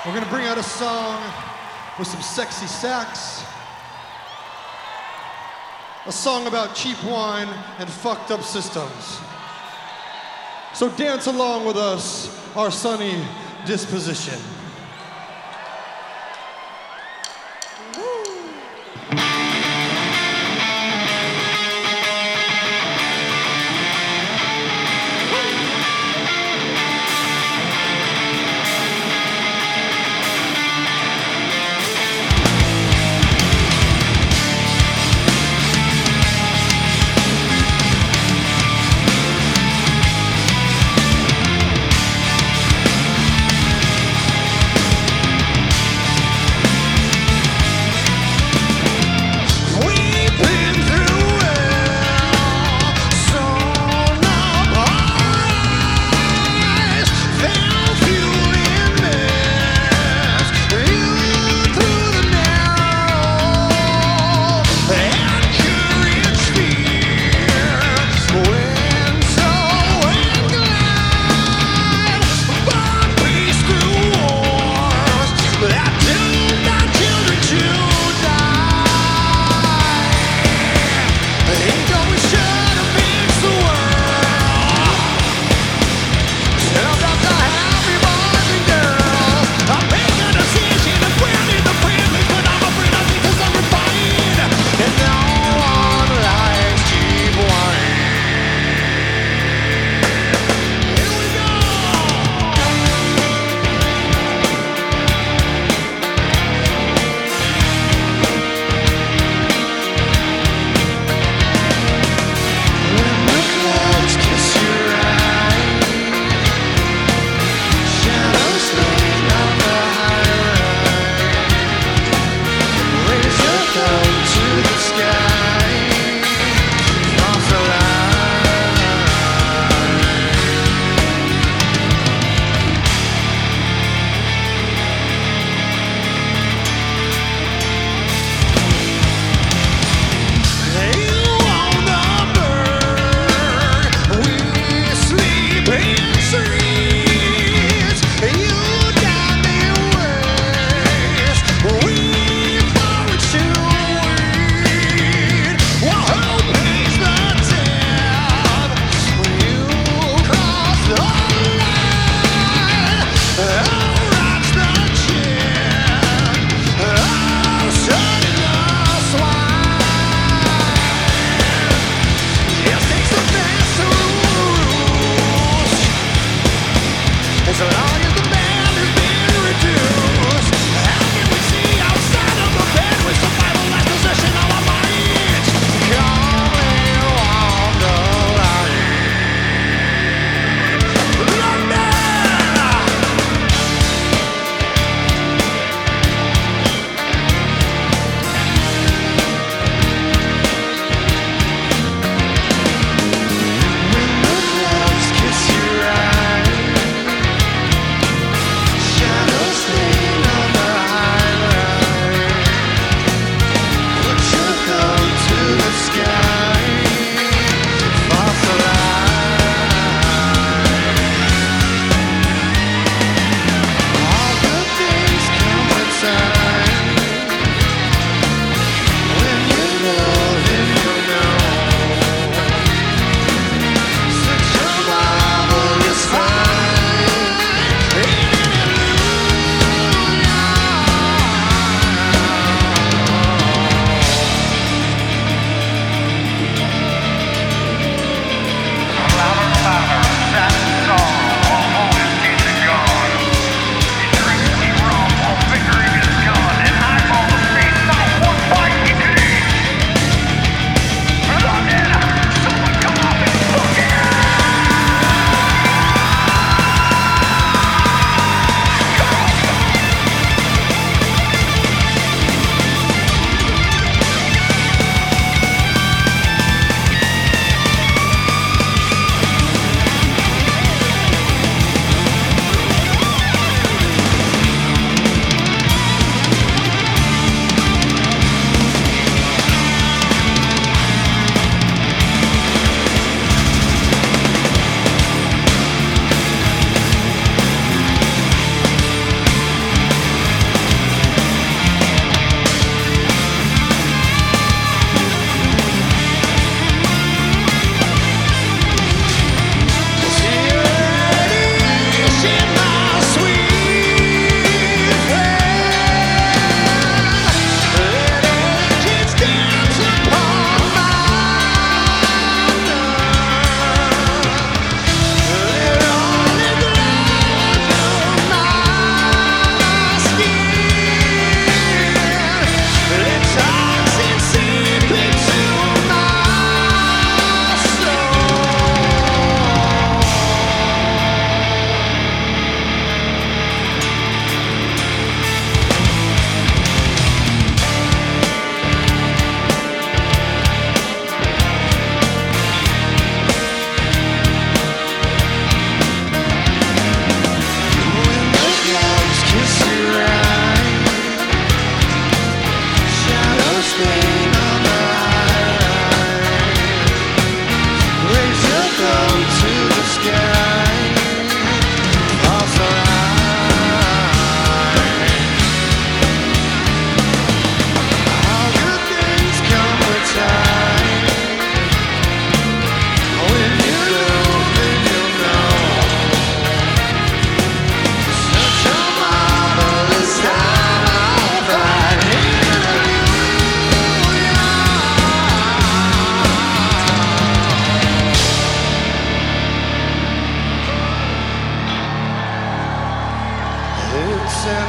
We're gonna bring out a song with some sexy sax. A song about cheap wine and fucked up systems. So dance along with us, our sunny disposition.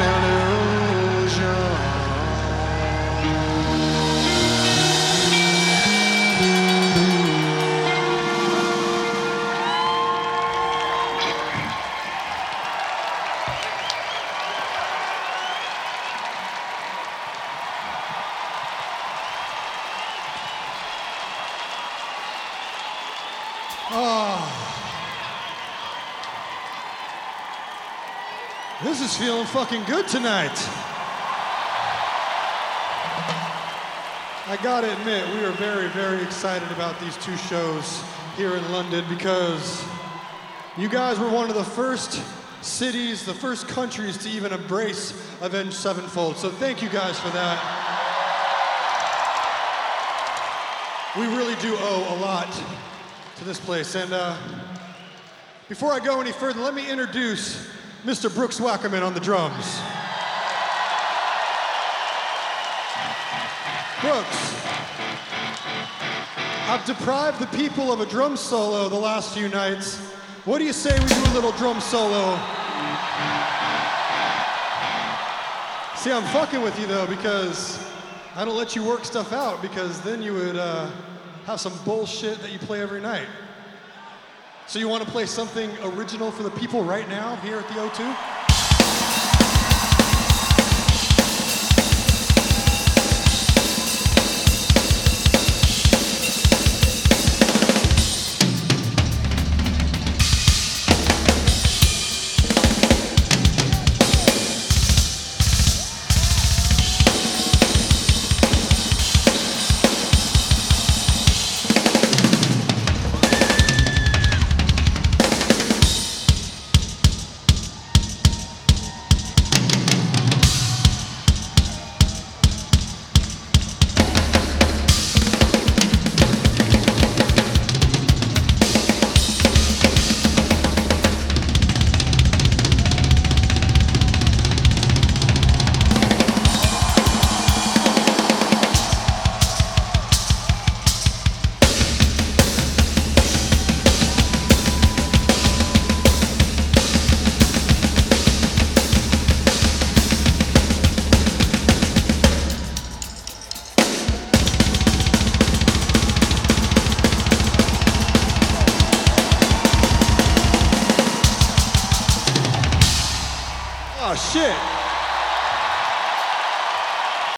illusion. This is feeling fucking good tonight. I gotta admit, we are very, very excited about these two shows here in London because you guys were one of the first cities, the first countries to even embrace Avenged Sevenfold. So thank you guys for that. We really do owe a lot to this place. And before I go any further, let me introduce Mr. Brooks Wackerman on the drums. Brooks, I've deprived the people of a drum solo the last few nights. What do you say we do a little drum solo? See, I'm fucking with you though because I don't let you work stuff out because then you would have some bullshit that you play every night. So you want to play something original for the people right now here at the O2? Oh, shit.